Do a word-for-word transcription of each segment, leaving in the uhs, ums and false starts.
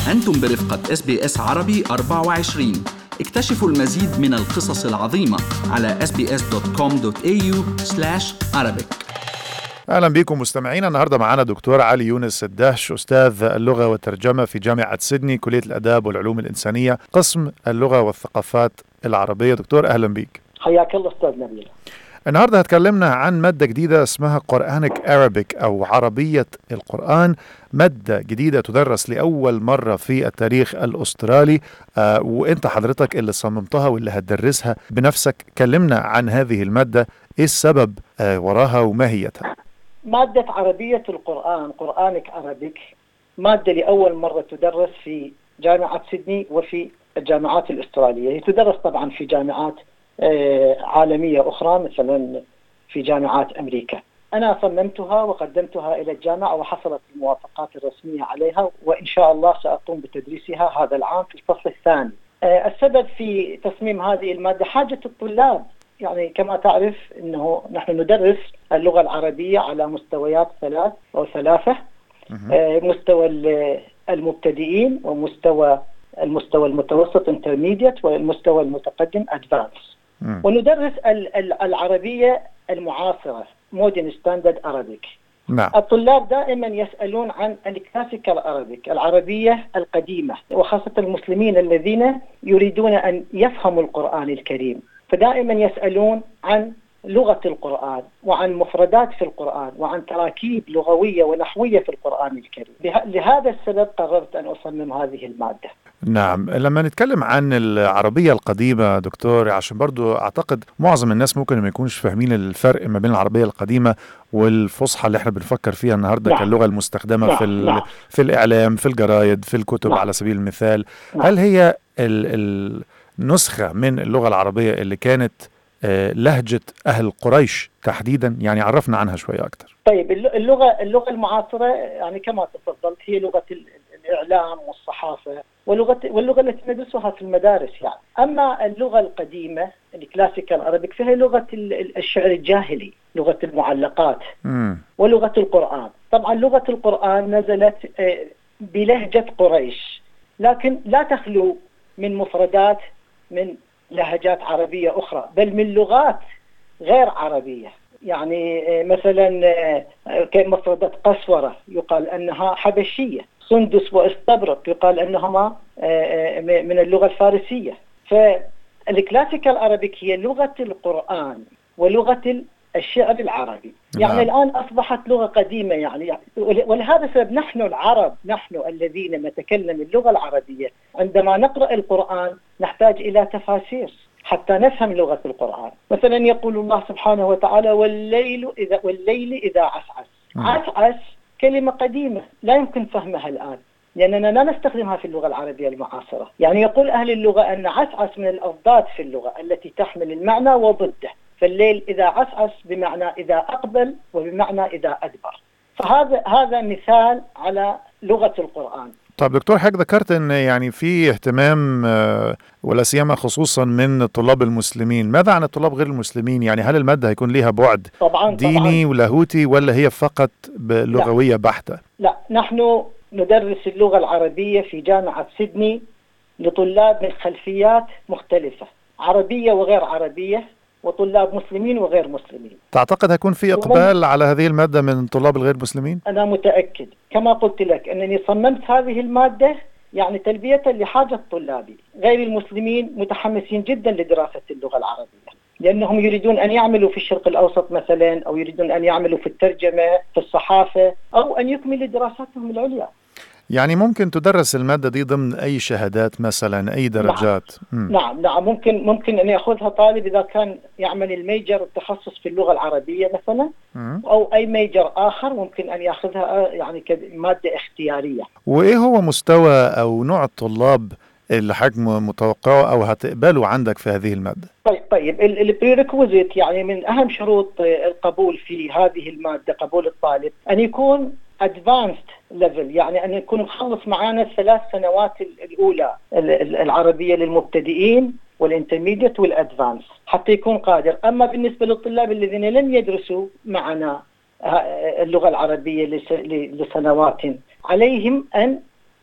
أنتم برفقة إس بي إس عربي أربعة وعشرين. اكتشفوا المزيد من القصص العظيمة على إس بي إس دوت كوم دوت إيه يو سلاش عربيك. أهلا بكم مستمعينا. النهاردة معنا دكتور علي يونس الدهش، أستاذ اللغة والترجمة في جامعة سيدني، كلية الآداب والعلوم الإنسانية، قسم اللغة والثقافات العربية. دكتور أهلا بك. حياك الله أستاذ نبيل. النهاردة هتكلمنا عن مادة جديدة اسمها Quranic Arabic أو عربية القرآن، مادة جديدة تدرس لأول مرة في التاريخ الأسترالي، آه وإنت حضرتك اللي صممتها واللي هتدرسها بنفسك. كلمنا عن هذه المادة، إيه السبب آه وراها وماهيتها؟ مادة عربية القرآن Quranic Arabic مادة لأول مرة تدرس في جامعة سيدني وفي الجامعات الأسترالية. هي تدرس طبعا في جامعات عالمية أخرى مثلا في جامعات أمريكا. أنا صممتها وقدمتها إلى الجامعة وحصلت الموافقات الرسمية عليها، وإن شاء الله سأقوم بتدريسها هذا العام في الفصل الثاني. السبب في تصميم هذه المادة حاجة الطلاب. يعني كما تعرف أنه نحن ندرس اللغة العربية على مستويات ثلاث أو ثلاثة، مستوى المبتدئين ومستوى المستوى المتوسط intermediate والمستوى المتقدم advanced. وندرس العربية المعاصرة modern standard Arabic. نعم. الطلاب دائما يسألون عن الكلاسيكال Arabic، العربية القديمة، وخاصة المسلمين الذين يريدون أن يفهموا القرآن الكريم، فدائما يسألون عن لغة القرآن وعن مفردات في القرآن وعن تراكيب لغوية ونحوية في القرآن الكريم. لهذا السبب قررت أن أصمم هذه المادة. نعم. لما نتكلم عن العربية القديمة دكتور، عشان برضو أعتقد معظم الناس ممكن ما يكونوش فاهمين الفرق ما بين العربية القديمة والفصحى اللي احنا بنفكر فيها النهاردة. نعم. كاللغة المستخدمة نعم. في نعم. في الإعلام، في الجرايد، في الكتب. نعم. على سبيل المثال، نعم. هل هي النسخة من اللغة العربية اللي كانت لهجة أهل قريش تحديدا؟ يعني عرفنا عنها شوية أكتر. طيب، اللغة اللغة المعاصرة يعني كما تفضلت هي لغة الإعلام والصحافة واللغة واللغة التي ندرسها في المدارس يعني. أما اللغة القديمة الكلاسيكال عربيك فهي لغة الشعر الجاهلي، لغة المعلقات م. ولغة القرآن. طبعا لغة القرآن نزلت بلهجة قريش، لكن لا تخلو من مفردات من لهجات عربية أخرى، بل من لغات غير عربية. يعني مثلا مفردات قسورة يقال أنها حبشية، سندس واستبرق يقال أنهما من اللغة الفارسية. فالكلاسيكال عربيك هي لغة القرآن ولغة الشعر العربي. يعني نعم. الآن أصبحت لغة قديمة يعني، ولهذا سبب نحن العرب، نحن الذين نتكلم اللغة العربية، عندما نقرأ القرآن نحتاج إلى تفاسير حتى نفهم لغة القرآن. مثلا يقول الله سبحانه وتعالى والليل إذا والليل إذا عسعس. عسعس كلمة قديمة لا يمكن فهمها الآن، لأننا لا نستخدمها في اللغة العربية المعاصرة. يعني يقول أهل اللغة أن عسعس من الأضداد في اللغة التي تحمل المعنى وضده، فالليل إذا عسعس بمعنى إذا أقبل وبمعنى إذا أدبر. فهذا هذا مثال على لغة القرآن. طب دكتور، حضرتك ذكرت ان يعني في اهتمام ولا سيما خصوصا من الطلاب المسلمين. ماذا عن الطلاب غير المسلمين؟ يعني هل المادة هيكون ليها بعد طبعاً ديني طبعاً. ولاهوتي، ولا هي فقط لغوية بحتة؟ لا، نحن ندرس اللغة العربية في جامعة سيدني لطلاب من خلفيات مختلفة، عربية وغير عربية، وطلاب مسلمين وغير مسلمين. تعتقد هيكون في إقبال على هذه المادة من طلاب الغير مسلمين؟ أنا متأكد، كما قلت لك أنني صممت هذه المادة يعني تلبية لحاجة طلابي. غير المسلمين متحمسين جدا لدراسة اللغة العربية، لأنهم يريدون أن يعملوا في الشرق الأوسط مثلا، أو يريدون أن يعملوا في الترجمة، في الصحافة، أو أن يكملوا دراساتهم العليا. يعني ممكن تدرس المادة دي ضمن أي شهادات مثلا، أي درجات؟ نعم نعم, نعم ممكن ممكن أن يأخذها طالب إذا كان يعمل الميجر التخصص في اللغة العربية مثلا، م. أو أي ميجر آخر ممكن أن يأخذها يعني كمادة اختيارية. وإيه هو مستوى أو نوع الطلاب اللي حجم متوقعه أو هتقبله عندك في هذه المادة؟ طيب طيب البريريكوزيت يعني من أهم شروط القبول في هذه المادة، قبول الطالب أن يكون advanced level، يعني أن يكون مخلص معانا الثلاث سنوات الأولى العربية للمبتدئين والانترميديت والأدفانس حتى يكون قادر. أما بالنسبة للطلاب الذين لم يدرسوا معنا اللغة العربية لسنوات، عليهم أن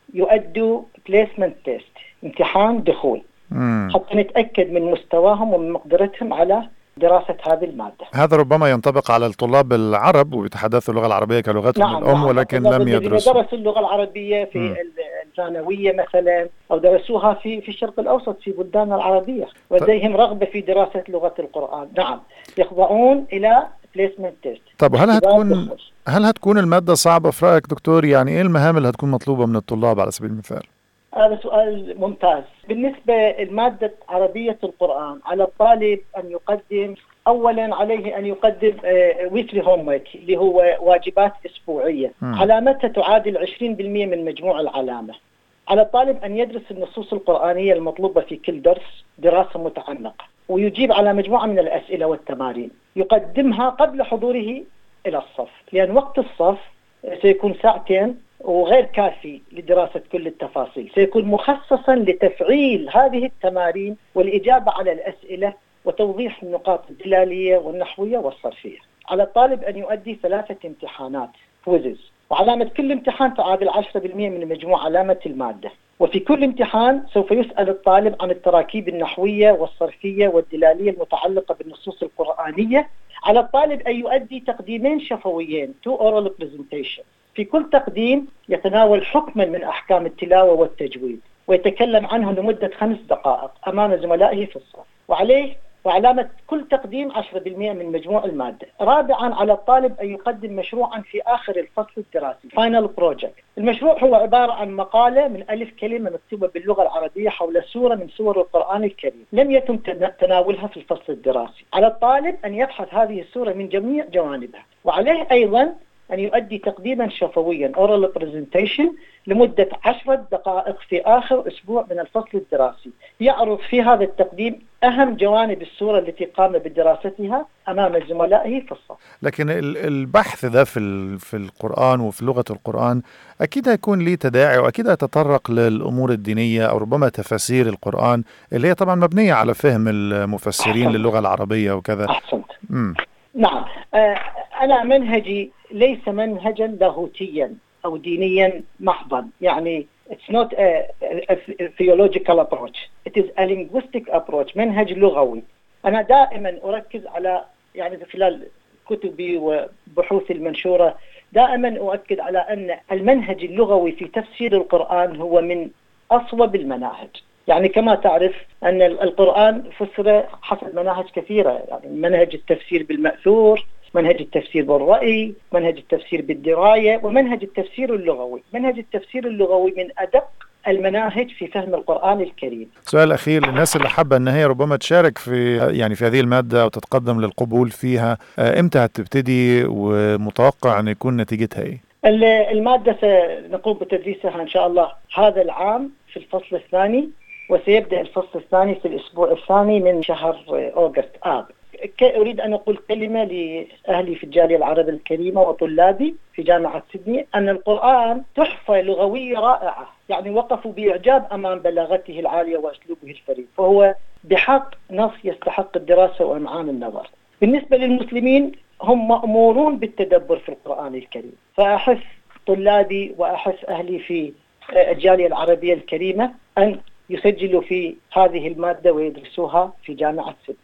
يؤدوا بليسمنت تيست، امتحان دخول، مم. حتى نتأكد من مستواهم ومن مقدرتهم على دراسة هذه المادة. هذا ربما ينطبق على الطلاب العرب ويتحدثوا اللغة العربية كلغتهم نعم الأم، نعم. ولكن لم يدرسوا درسوا اللغة العربية في م. الثانوية مثلا، أو درسوها في في الشرق الأوسط في بلداننا العربية، ولديهم رغبة في دراسة لغة القرآن، نعم يخضعون إلى بليسمنت تيست. طب هل هتكون هل هتكون المادة صعبة في رأيك دكتور؟ يعني إيه المهام اللي هتكون مطلوبة من الطلاب على سبيل المثال؟ هذا سؤال ممتاز. بالنسبة لمادة عربية القرآن، على الطالب أن يقدم، أولا عليه أن يقدم ويكلي هوم ورك اللي هو واجبات أسبوعية، م. علامتها تعادل عشرين بالمئة من مجموع العلامة. على الطالب أن يدرس النصوص القرآنية المطلوبة في كل درس دراسة متعمقة، ويجيب على مجموعة من الأسئلة والتمارين يقدمها قبل حضوره إلى الصف، لأن وقت الصف سيكون ساعتين وغير كافي لدراسة كل التفاصيل، سيكون مخصصا لتفعيل هذه التمارين والإجابة على الأسئلة وتوضيح النقاط الدلالية والنحوية والصرفية. على الطالب أن يؤدي ثلاثة امتحانات كويزز، وعلامة كل امتحان تعادل عشرة بالمئة من مجموع علامة المادة، وفي كل امتحان سوف يسأل الطالب عن التراكيب النحوية والصرفية والدلالية المتعلقة بالنصوص القرآنية. على الطالب أن يؤدي تقديمين شفويين two oral presentation، في كل تقديم يتناول حكما من أحكام التلاوة والتجويد ويتكلم عنه لمدة خمس دقائق أمام زملائه في الصف، وعليه وعلامة كل تقديم عشرة بالمئة من مجموع المادة. رابعا على الطالب أن يقدم مشروعا في آخر الفصل الدراسي Final Project. المشروع هو عبارة عن مقالة من ألف كلمة مكتوبة باللغة العربية حول سورة من سور القرآن الكريم لم يتم تناولها في الفصل الدراسي. على الطالب أن يبحث هذه السورة من جميع جوانبها، وعليه أيضا أن يؤدي تقديما شفويا oral presentation لمدة عشرة دقائق في آخر أسبوع من الفصل الدراسي، يعرض في هذا التقديم أهم جوانب السورة التي قام بدراستها أمام زملائه في الصف. لكن البحث ده في في القرآن وفي لغة القرآن أكيد هيكون ليه تداعي، وأكيد هيتطرق للأمور الدينية أو ربما تفاسير القرآن اللي هي طبعا مبنية على فهم المفسرين أحسنت. للغة العربية وكذا. أحسنت. مم. نعم. آه أنا منهجي ليس منهجا لاهوتيا أو دينيا محضا، يعني it's not a, a theological approach, it is a linguistic approach، منهج لغوي. أنا دائما أركز على، يعني خلال كتبي وبحوثي المنشورة دائما أؤكد على أن المنهج اللغوي في تفسير القرآن هو من أصوب المناهج. يعني كما تعرف أن القرآن فسر حسب مناهج كثيرة، يعني منهج التفسير بالمأثور، منهج التفسير بالرأي، منهج التفسير بالدراية، ومنهج التفسير اللغوي. منهج التفسير اللغوي من أدق المناهج في فهم القرآن الكريم. سؤال أخير للناس اللي حابة أن هي ربما تشارك في يعني في هذه المادة أو تتقدم للقبول فيها، إمتى هتبتدي ومتوقع أن يكون نتيجتها إيه؟ المادة سنقوم بتدريسها إن شاء الله هذا العام في الفصل الثاني، وسيبدأ الفصل الثاني في الأسبوع الثاني من شهر أغسطس آب. أريد أن أقول كلمة لأهلي في الجالية العربية الكريمة وطلابي في جامعة سيدني، أن القرآن تحفة لغوية رائعة، يعني وقفوا بإعجاب أمام بلاغته العالية وأسلوبه الفريد، فهو بحق نص يستحق الدراسة وإمعان النظر. بالنسبة للمسلمين هم مأمورون بالتدبر في القرآن الكريم، فأحث طلابي وأحث أهلي في الجالية العربية الكريمة أن يسجلوا في هذه المادة ويدرسوها في جامعة سيدني.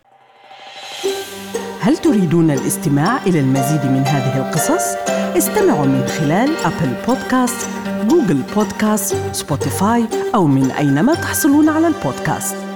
هل تريدون الاستماع إلى المزيد من هذه القصص؟ استمعوا من خلال أبل بودكاست، جوجل بودكاست، سبوتيفاي أو من أينما تحصلون على البودكاست.